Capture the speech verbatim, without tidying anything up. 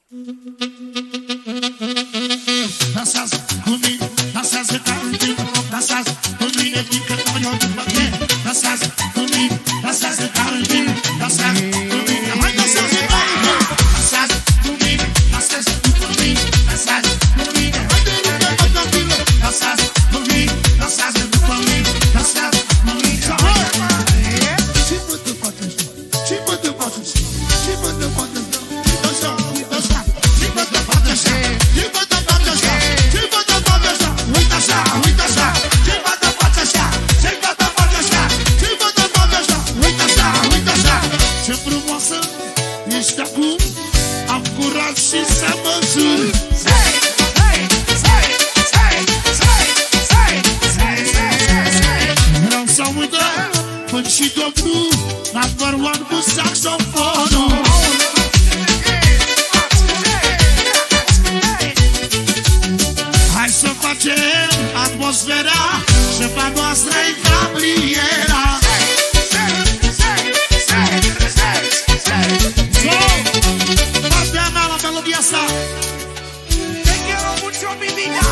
Dansează cu mine, dansează ca un timp. Dansează cu mine, fiindcă nu eu după tine. Dansează cu mine, dansează ca un timp. Dansează cu mine, mai dansează ca un timp. Dansează cu mine, dansează cu mine. Dansează cu mine, hai de râde, hai de tine. Dansează cu mine, dansează după mine. Dansează cu mine, hai. Și mă te faci așa, și mă te faci așa, și mă te faci așa. Dansa, dansa, și mă te faci așa, și mă te faci așa, și mă te faci așa. Uite așa, uite așa, și mă te faci așa, și mă te faci așa, și mă te faci așa. Uite așa, uite așa. Ce frumoasă ești acum, am curaj și să mă jur. Vreau să uită până și domnul number one cu saxofonul. Hai să facem atmosfera, șefa noastră-i Gabriela. Partea mea la melodia asta. Te quiero mucho, mi vida.